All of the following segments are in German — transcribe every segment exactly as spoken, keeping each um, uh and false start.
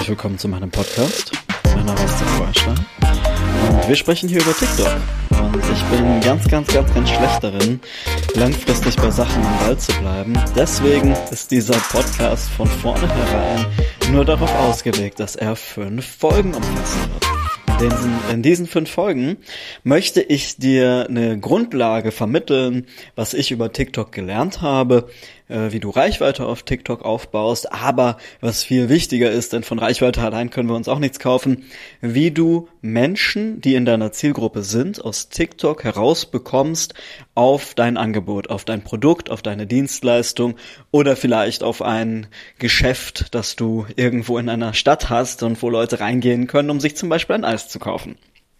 herzlich willkommen zu meinem Podcast. Mein Name ist Tim Feuerstein und wir sprechen hier über TikTok. Und ich bin ganz, ganz, ganz, ganz schlecht darin, langfristig bei Sachen am Ball zu bleiben. Deswegen ist dieser Podcast von vornherein nur darauf ausgelegt, dass er fünf Folgen umfassen wird. In diesen, in diesen fünf Folgen möchte ich dir eine Grundlage vermitteln, was ich über TikTok gelernt habe, äh, wie du Reichweite auf TikTok aufbaust, aber was viel wichtiger ist, denn von Reichweite allein können wir uns auch nichts kaufen, wie du Menschen, die in deiner Zielgruppe sind, aus TikTok herausbekommst auf dein Angebot, auf dein Produkt, auf deine Dienstleistung oder vielleicht auf ein Geschäft, das du irgendwo in einer Stadt hast und wo Leute reingehen können, um sich zum Beispiel ein Eis zu kaufen.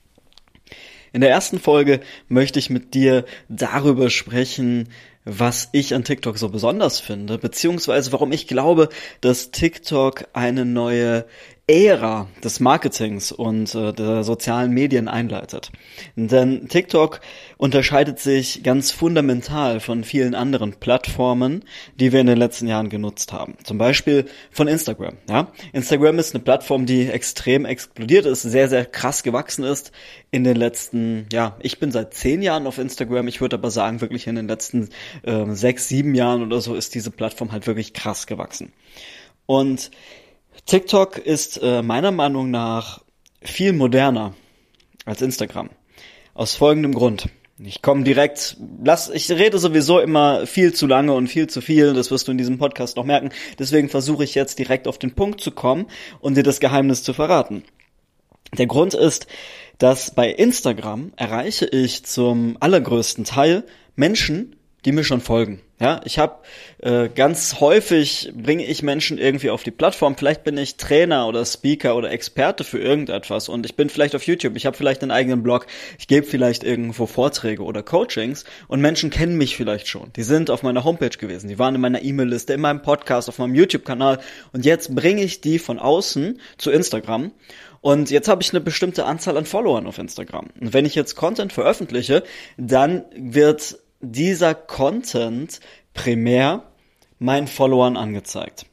In der ersten Folge möchte ich mit dir darüber sprechen, was ich an TikTok so besonders finde, beziehungsweise warum ich glaube, dass TikTok eine neue Ära des Marketings und äh, der sozialen Medien einleitet. Denn TikTok unterscheidet sich ganz fundamental von vielen anderen Plattformen, die wir in den letzten Jahren genutzt haben. Zum Beispiel von Instagram. Ja, Instagram ist eine Plattform, die extrem explodiert ist, sehr, sehr krass gewachsen ist in den letzten, ja, ich bin seit zehn Jahren auf Instagram, ich würde aber sagen, wirklich in den letzten äh, sechs, sieben Jahren oder so ist diese Plattform halt wirklich krass gewachsen. Und TikTok ist äh, meiner Meinung nach viel moderner als Instagram. Aus folgendem Grund. Ich komme direkt, lass, ich rede sowieso immer viel zu lange und viel zu viel, das wirst du in diesem Podcast noch merken. Deswegen versuche ich jetzt direkt auf den Punkt zu kommen und dir das Geheimnis zu verraten. Der Grund ist, dass bei Instagram erreiche ich zum allergrößten Teil Menschen, die mir schon folgen. Ja, ich habe äh, ganz häufig bringe ich Menschen irgendwie auf die Plattform. Vielleicht bin ich Trainer oder Speaker oder Experte für irgendetwas und ich bin vielleicht auf YouTube. Ich habe vielleicht einen eigenen Blog. Ich gebe vielleicht irgendwo Vorträge oder Coachings und Menschen kennen mich vielleicht schon. Die sind auf meiner Homepage gewesen. Die waren in meiner E-Mail-Liste, in meinem Podcast, auf meinem YouTube-Kanal und jetzt bringe ich die von außen zu Instagram. Und jetzt habe ich eine bestimmte Anzahl an Followern auf Instagram. Und wenn ich jetzt Content veröffentliche, dann wird dieser Content primär meinen Followern angezeigt.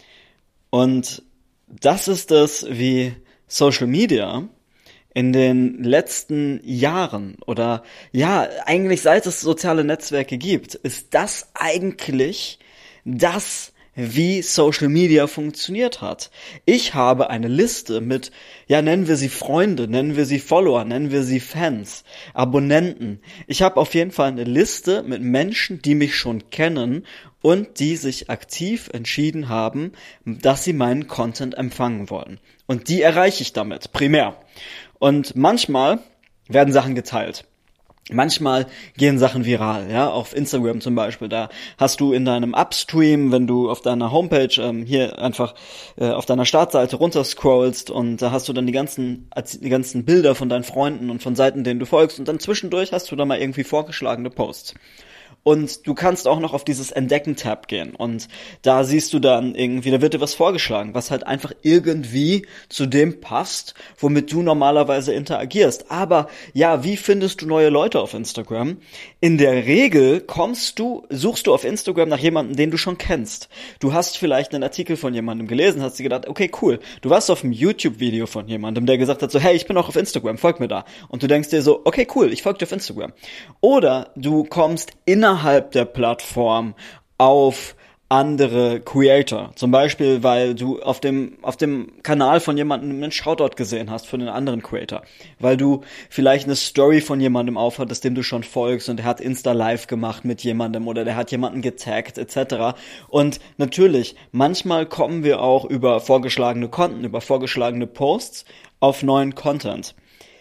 Und das ist es, wie Social Media in den letzten Jahren oder ja, eigentlich seit es soziale Netzwerke gibt, ist das eigentlich das, wie Social Media funktioniert hat. Ich habe eine Liste mit, ja, nennen wir sie Freunde, nennen wir sie Follower, nennen wir sie Fans, Abonnenten. Ich habe auf jeden Fall eine Liste mit Menschen, die mich schon kennen und die sich aktiv entschieden haben, dass sie meinen Content empfangen wollen. Und die erreiche ich damit, primär. Und manchmal werden Sachen geteilt. Manchmal gehen Sachen viral, ja, auf Instagram zum Beispiel, da hast du in deinem Upstream, wenn du auf deiner Homepage ähm, hier einfach äh, auf deiner Startseite runterscrollst und da hast du dann die ganzen die ganzen Bilder von deinen Freunden und von Seiten, denen du folgst und dann zwischendurch hast du da mal irgendwie vorgeschlagene Posts. Und du kannst auch noch auf dieses Entdecken-Tab gehen und da siehst du dann irgendwie, da wird dir was vorgeschlagen, was halt einfach irgendwie zu dem passt, womit du normalerweise interagierst. Aber ja, wie findest du neue Leute auf Instagram? In der Regel kommst du, suchst du auf Instagram nach jemandem, den du schon kennst. Du hast vielleicht einen Artikel von jemandem gelesen, hast dir gedacht, okay, cool. Du warst auf einem YouTube-Video von jemandem, der gesagt hat so, hey, ich bin auch auf Instagram, folg mir da. Und du denkst dir so, okay, cool, ich folge dir auf Instagram. Oder du kommst innerhalb innerhalb der Plattform auf andere Creator. Zum Beispiel, weil du auf dem auf dem Kanal von jemandem einen Shoutout gesehen hast für einen anderen Creator. Weil du vielleicht eine Story von jemandem aufhattest, dem du schon folgst und der hat Insta-Live gemacht mit jemandem oder der hat jemanden getaggt et cetera. Und natürlich, manchmal kommen wir auch über vorgeschlagene Konten, über vorgeschlagene Posts auf neuen Content.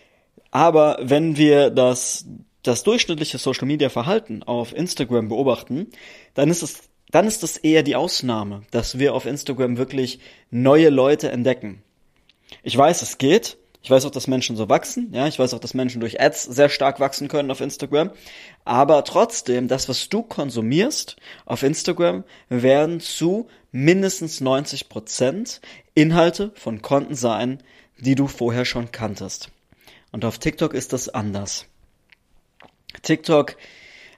Aber wenn wir das das durchschnittliche Social-Media-Verhalten auf Instagram beobachten, dann ist es, dann ist es eher die Ausnahme, dass wir auf Instagram wirklich neue Leute entdecken. Ich weiß, es geht. Ich weiß auch, dass Menschen so wachsen. Ja, ich weiß auch, dass Menschen durch Ads sehr stark wachsen können auf Instagram. Aber trotzdem, das, was du konsumierst auf Instagram, werden zu mindestens neunzig Prozent Inhalte von Konten sein, die du vorher schon kanntest. Und auf TikTok ist das anders. TikTok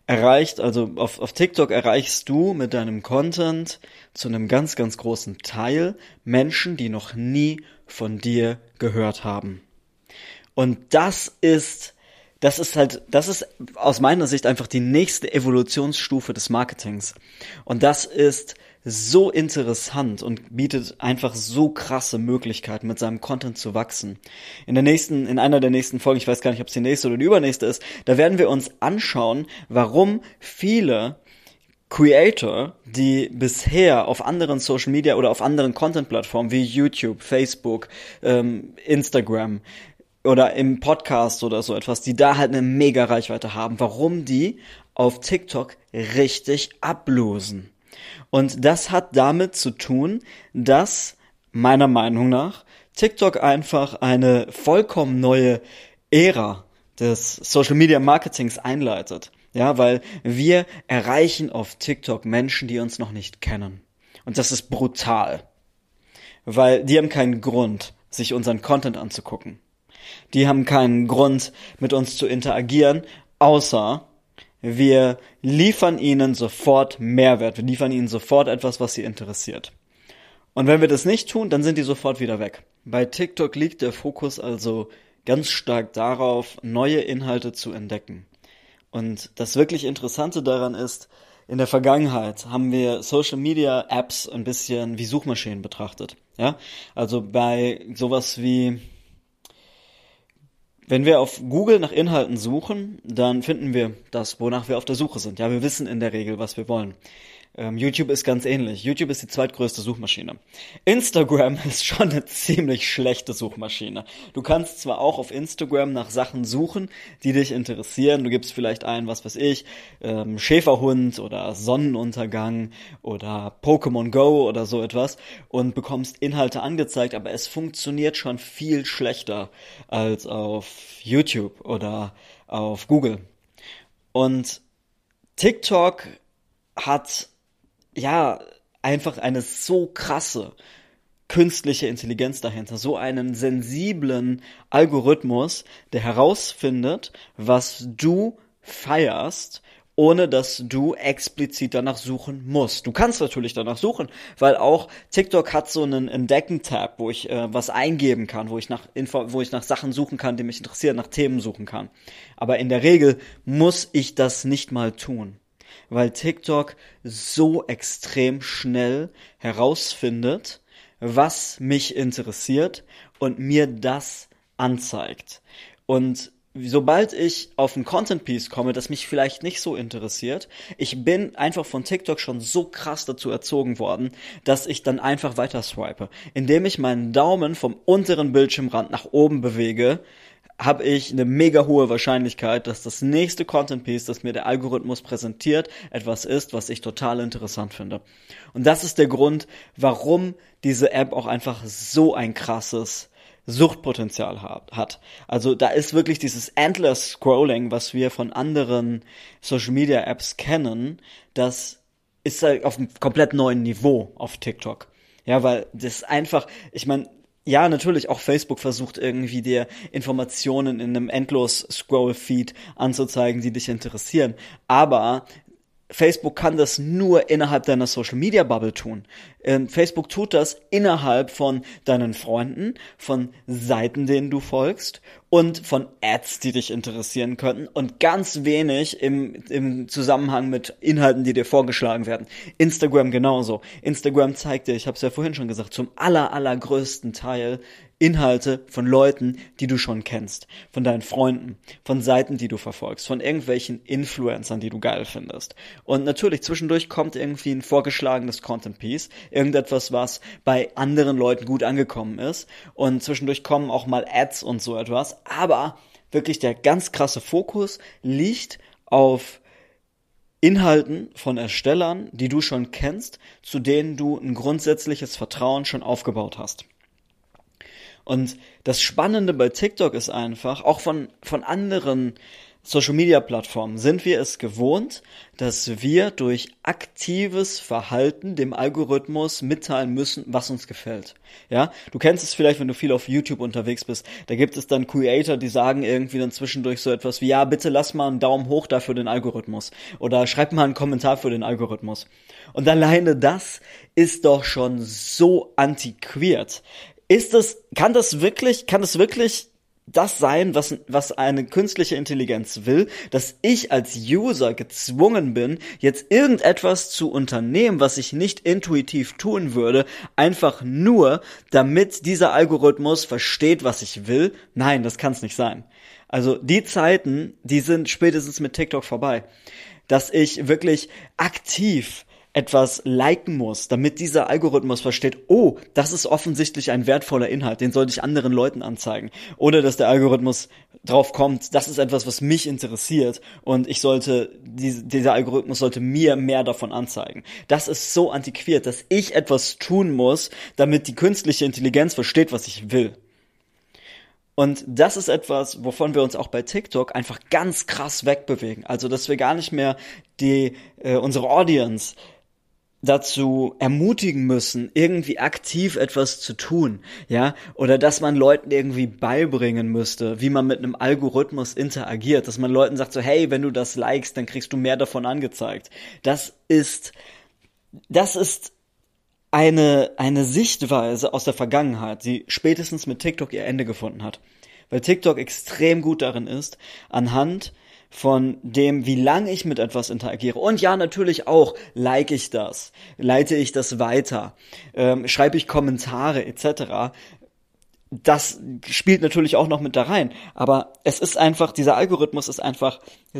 erreicht, also auf, auf TikTok erreichst du mit deinem Content zu einem ganz, ganz großen Teil Menschen, die noch nie von dir gehört haben. Und das ist, das ist halt, das ist aus meiner Sicht einfach die nächste Evolutionsstufe des Marketings. Und das ist so interessant und bietet einfach so krasse Möglichkeiten, mit seinem Content zu wachsen. In der nächsten, in einer der nächsten Folgen, ich weiß gar nicht, ob es die nächste oder die übernächste ist, da werden wir uns anschauen, warum viele Creator, die bisher auf anderen Social Media oder auf anderen Content-Plattformen wie YouTube, Facebook, ähm, Instagram oder im Podcast oder so etwas, die da halt eine mega Reichweite haben, warum die auf TikTok richtig ablosen. Und das hat damit zu tun, dass meiner Meinung nach TikTok einfach eine vollkommen neue Ära des Social Media Marketings einleitet. Ja, weil wir erreichen auf TikTok Menschen, die uns noch nicht kennen. Und das ist brutal. Weil die haben keinen Grund, sich unseren Content anzugucken. Die haben keinen Grund, mit uns zu interagieren, außer wir liefern ihnen sofort Mehrwert. Wir liefern ihnen sofort etwas, was sie interessiert. Und wenn wir das nicht tun, dann sind die sofort wieder weg. Bei TikTok liegt der Fokus also ganz stark darauf, neue Inhalte zu entdecken. Und das wirklich Interessante daran ist, in der Vergangenheit haben wir Social Media Apps ein bisschen wie Suchmaschinen betrachtet. Ja, also bei sowas wie, wenn wir auf Google nach Inhalten suchen, dann finden wir das, wonach wir auf der Suche sind. Ja, wir wissen in der Regel, was wir wollen. Ähm, YouTube ist ganz ähnlich. YouTube ist die zweitgrößte Suchmaschine. Instagram ist schon eine ziemlich schlechte Suchmaschine. Du kannst zwar auch auf Instagram nach Sachen suchen, die dich interessieren. Du gibst vielleicht ein, was weiß ich, ähm, Schäferhund oder Sonnenuntergang oder Pokémon Go oder so etwas und bekommst Inhalte angezeigt, aber es funktioniert schon viel schlechter als auf YouTube oder auf Google. Und TikTok hat ja einfach eine so krasse künstliche Intelligenz dahinter, so einen sensiblen Algorithmus, der herausfindet, was du feierst, ohne dass du explizit danach suchen musst. Du kannst natürlich danach suchen, weil auch TikTok hat so einen Entdecken-Tab, wo ich äh, was eingeben kann, wo ich nach Info, wo ich nach Sachen suchen kann, die mich interessieren, nach Themen suchen kann. Aber in der Regel muss ich das nicht mal tun, weil TikTok so extrem schnell herausfindet, was mich interessiert und mir das anzeigt. Und sobald ich auf ein Content-Piece komme, das mich vielleicht nicht so interessiert, ich bin einfach von TikTok schon so krass dazu erzogen worden, dass ich dann einfach weiter swipe. Indem ich meinen Daumen vom unteren Bildschirmrand nach oben bewege, habe ich eine mega hohe Wahrscheinlichkeit, dass das nächste Content-Piece, das mir der Algorithmus präsentiert, etwas ist, was ich total interessant finde. Und das ist der Grund, warum diese App auch einfach so ein krasses Suchtpotenzial hat. Also da ist wirklich dieses Endless Scrolling, was wir von anderen Social-Media-Apps kennen, das ist halt auf einem komplett neuen Niveau auf TikTok. Ja, weil das einfach, ich meine, ja, natürlich, auch Facebook versucht irgendwie dir Informationen in einem Endlos-Scroll-Feed anzuzeigen, die dich interessieren. Aber Facebook kann das nur innerhalb deiner Social-Media-Bubble tun. Ähm, Facebook tut das innerhalb von deinen Freunden, von Seiten, denen du folgst und von Ads, die dich interessieren könnten und ganz wenig im, im Zusammenhang mit Inhalten, die dir vorgeschlagen werden. Instagram genauso. Instagram zeigt dir, ich habe es ja vorhin schon gesagt, zum aller, allergrößten Teil Inhalte von Leuten, die du schon kennst, von deinen Freunden, von Seiten, die du verfolgst, von irgendwelchen Influencern, die du geil findest. Und natürlich, zwischendurch kommt irgendwie ein vorgeschlagenes Content-Piece, irgendetwas, was bei anderen Leuten gut angekommen ist. Und zwischendurch kommen auch mal Ads und so etwas. Aber wirklich der ganz krasse Fokus liegt auf Inhalten von Erstellern, die du schon kennst, zu denen du ein grundsätzliches Vertrauen schon aufgebaut hast. Und das Spannende bei TikTok ist einfach, auch von von anderen Social-Media-Plattformen sind wir es gewohnt, dass wir durch aktives Verhalten dem Algorithmus mitteilen müssen, was uns gefällt. Ja, du kennst es vielleicht, wenn du viel auf YouTube unterwegs bist. Da gibt es dann Creator, die sagen irgendwie dann zwischendurch so etwas wie, ja, bitte lass mal einen Daumen hoch da für den Algorithmus. Oder schreib mal einen Kommentar für den Algorithmus. Und alleine das ist doch schon so antiquiert. Ist das, kann das wirklich, kann das wirklich das sein, was, was eine künstliche Intelligenz will, dass ich als User gezwungen bin, jetzt irgendetwas zu unternehmen, was ich nicht intuitiv tun würde, einfach nur, damit dieser Algorithmus versteht, was ich will? Nein, das kann es nicht sein. Also die Zeiten, die sind spätestens mit TikTok vorbei, dass ich wirklich aktiv etwas liken muss, damit dieser Algorithmus versteht, oh, das ist offensichtlich ein wertvoller Inhalt, den sollte ich anderen Leuten anzeigen. Oder dass der Algorithmus drauf kommt, das ist etwas, was mich interessiert und ich sollte, dieser Algorithmus sollte mir mehr davon anzeigen. Das ist so antiquiert, dass ich etwas tun muss, damit die künstliche Intelligenz versteht, was ich will. Und das ist etwas, wovon wir uns auch bei TikTok einfach ganz krass wegbewegen. Also, dass wir gar nicht mehr die äh, unsere Audience dazu ermutigen müssen, irgendwie aktiv etwas zu tun, ja, oder dass man Leuten irgendwie beibringen müsste, wie man mit einem Algorithmus interagiert, dass man Leuten sagt so, hey, wenn du das likest, dann kriegst du mehr davon angezeigt. Das ist, das ist eine, eine Sichtweise aus der Vergangenheit, die spätestens mit TikTok ihr Ende gefunden hat, weil TikTok extrem gut darin ist, anhand von dem, wie lange ich mit etwas interagiere. Und ja, natürlich auch, like ich das, leite ich das weiter, ähm, schreibe ich Kommentare et cetera. Das spielt natürlich auch noch mit da rein. Aber es ist einfach, dieser Algorithmus ist einfach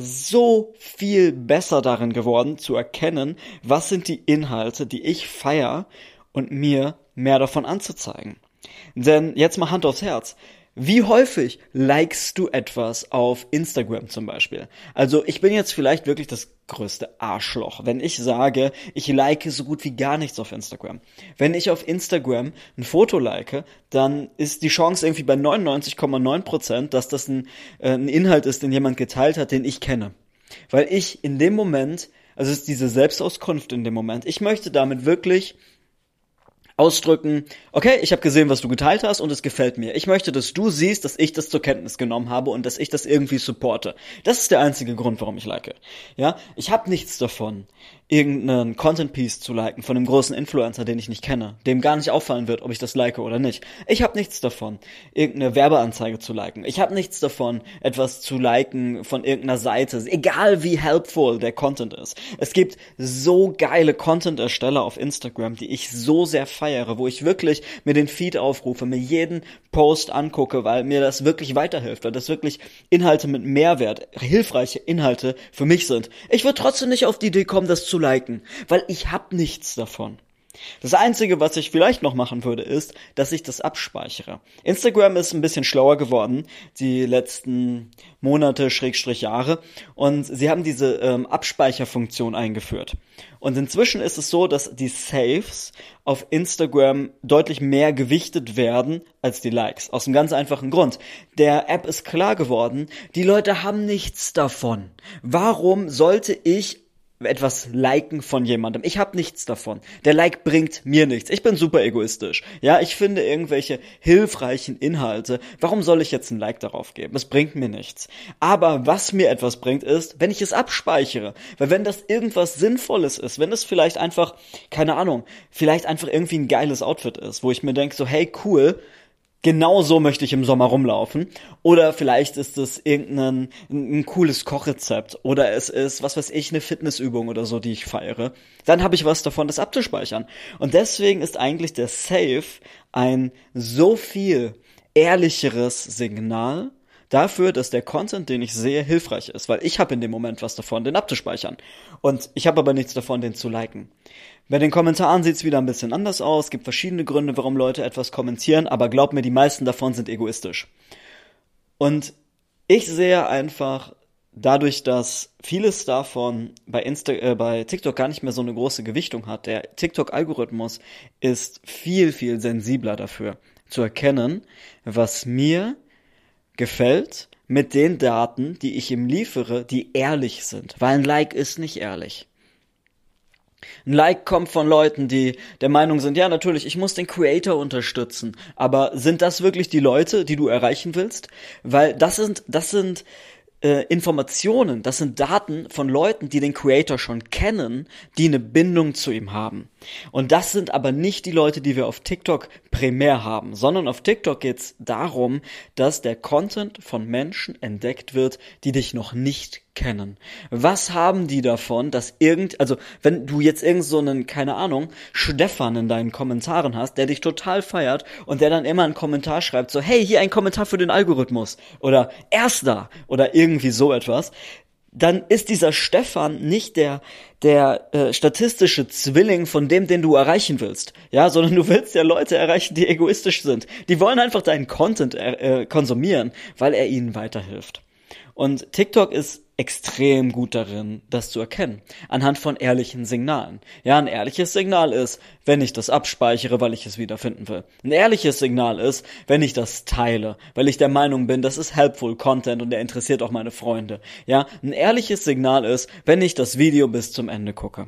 so viel besser darin geworden, zu erkennen, was sind die Inhalte, die ich feiere und mir mehr davon anzuzeigen. Denn jetzt mal Hand aufs Herz. Wie häufig likest du etwas auf Instagram zum Beispiel? Also ich bin jetzt vielleicht wirklich das größte Arschloch, wenn ich sage, ich like so gut wie gar nichts auf Instagram. Wenn ich auf Instagram ein Foto like, dann ist die Chance irgendwie bei neunundneunzig Komma neun Prozent, dass das ein, äh, ein Inhalt ist, den jemand geteilt hat, den ich kenne. Weil ich in dem Moment, also es ist diese Selbstauskunft in dem Moment, ich möchte damit wirklich ausdrücken, okay, ich habe gesehen, was du geteilt hast und es gefällt mir. Ich möchte, dass du siehst, dass ich das zur Kenntnis genommen habe und dass ich das irgendwie supporte. Das ist der einzige Grund, warum ich like. Ja, ich habe nichts davon, irgendeinen Content-Piece zu liken von einem großen Influencer, den ich nicht kenne, dem gar nicht auffallen wird, ob ich das like oder nicht. Ich habe nichts davon, irgendeine Werbeanzeige zu liken. Ich habe nichts davon, etwas zu liken von irgendeiner Seite, egal wie helpful der Content ist. Es gibt so geile Content-Ersteller auf Instagram, die ich so sehr feiere, wo ich wirklich mir den Feed aufrufe, mir jeden Post angucke, weil mir das wirklich weiterhilft, weil das wirklich Inhalte mit Mehrwert, hilfreiche Inhalte für mich sind. Ich würde trotzdem nicht auf die Idee kommen, das zu liken, weil ich habe nichts davon. Das Einzige, was ich vielleicht noch machen würde, ist, dass ich das abspeichere. Instagram ist ein bisschen schlauer geworden, die letzten Monate, Schrägstrich Jahre, und sie haben diese ähm, Abspeicherfunktion eingeführt. Und inzwischen ist es so, dass die Saves auf Instagram deutlich mehr gewichtet werden als die Likes. Aus einem ganz einfachen Grund. Der App ist klar geworden, die Leute haben nichts davon. Warum sollte ich etwas liken von jemandem? Ich habe nichts davon. Der Like bringt mir nichts. Ich bin super egoistisch. Ja, ich finde irgendwelche hilfreichen Inhalte. Warum soll ich jetzt ein Like darauf geben? Es bringt mir nichts. Aber was mir etwas bringt, ist, wenn ich es abspeichere. Weil wenn das irgendwas Sinnvolles ist, wenn es vielleicht einfach, keine Ahnung, vielleicht einfach irgendwie ein geiles Outfit ist, wo ich mir denke so, hey, cool, genau so möchte ich im Sommer rumlaufen. Oder vielleicht ist es irgendein ein, ein cooles Kochrezept. Oder es ist, was weiß ich, eine Fitnessübung oder so, die ich feiere. Dann habe ich was davon, das abzuspeichern. Und deswegen ist eigentlich der Save ein so viel ehrlicheres Signal dafür, dass der Content, den ich sehe, hilfreich ist. Weil ich habe in dem Moment was davon, den abzuspeichern. Und ich habe aber nichts davon, den zu liken. Bei den Kommentaren sieht es wieder ein bisschen anders aus. Es gibt verschiedene Gründe, warum Leute etwas kommentieren, aber glaub mir, die meisten davon sind egoistisch. Und ich sehe einfach, dadurch, dass vieles davon bei Insta, äh, bei TikTok gar nicht mehr so eine große Gewichtung hat, der TikTok-Algorithmus ist viel, viel sensibler dafür, zu erkennen, was mir gefällt, mit den Daten, die ich ihm liefere, die ehrlich sind. Weil ein Like ist nicht ehrlich. Ein Like kommt von Leuten, die der Meinung sind, ja natürlich, ich muss den Creator unterstützen. Aber sind das wirklich die Leute, die du erreichen willst? Weil das sind, das sind äh, Informationen, das sind Daten von Leuten, die den Creator schon kennen, die eine Bindung zu ihm haben. Und das sind aber nicht die Leute, die wir auf TikTok primär haben, sondern auf TikTok geht es darum, dass der Content von Menschen entdeckt wird, die dich noch nicht kennen. Was haben die davon, dass irgend, also wenn du jetzt irgend so einen, keine Ahnung, Stefan in deinen Kommentaren hast, der dich total feiert und der dann immer einen Kommentar schreibt, so, hey, hier ein Kommentar für den Algorithmus oder Erster oder irgendwie so etwas, dann ist dieser Stefan nicht der der äh, statistische Zwilling von dem, den du erreichen willst, ja, sondern du willst ja Leute erreichen, die egoistisch sind. Die wollen einfach deinen Content äh, konsumieren, weil er ihnen weiterhilft. Und TikTok ist extrem gut darin, das zu erkennen, anhand von ehrlichen Signalen. Ja, ein ehrliches Signal ist, wenn ich das abspeichere, weil ich es wiederfinden will. Ein ehrliches Signal ist, wenn ich das teile, weil ich der Meinung bin, das ist helpful Content und der interessiert auch meine Freunde. Ja, ein ehrliches Signal ist, wenn ich das Video bis zum Ende gucke.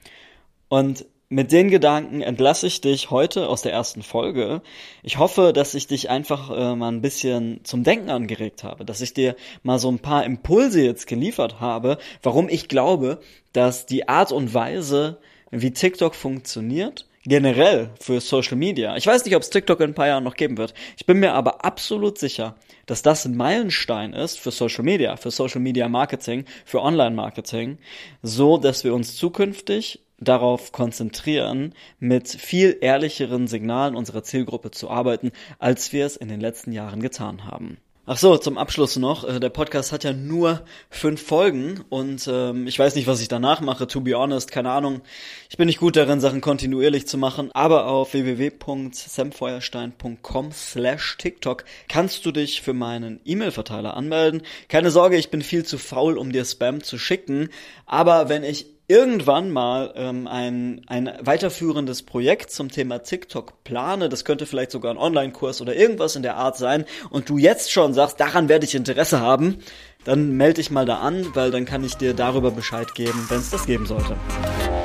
Und mit den Gedanken entlasse ich dich heute aus der ersten Folge. Ich hoffe, dass ich dich einfach äh, mal ein bisschen zum Denken angeregt habe, dass ich dir mal so ein paar Impulse jetzt geliefert habe, warum ich glaube, dass die Art und Weise, wie TikTok funktioniert, generell für Social Media, ich weiß nicht, ob es TikTok in ein paar Jahren noch geben wird, ich bin mir aber absolut sicher, dass das ein Meilenstein ist für Social Media, für Social Media Marketing, für Online Marketing, so dass wir uns zukünftig darauf konzentrieren, mit viel ehrlicheren Signalen unserer Zielgruppe zu arbeiten, als wir es in den letzten Jahren getan haben. Ach so, zum Abschluss noch, der Podcast hat ja nur fünf Folgen und ähm, ich weiß nicht, was ich danach mache, to be honest, keine Ahnung. Ich bin nicht gut darin, Sachen kontinuierlich zu machen, aber auf w w w punkt samfeuerstein punkt com slash TikTok kannst du dich für meinen E-Mail-Verteiler anmelden. Keine Sorge, ich bin viel zu faul, um dir Spam zu schicken, aber wenn ich irgendwann mal ähm, ein ein weiterführendes Projekt zum Thema TikTok plane, das könnte vielleicht sogar ein Online-Kurs oder irgendwas in der Art sein, und du jetzt schon sagst, daran werde ich Interesse haben, dann melde dich mal da an, weil dann kann ich dir darüber Bescheid geben, wenn es das geben sollte.